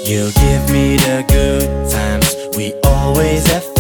You give me the good times, we always have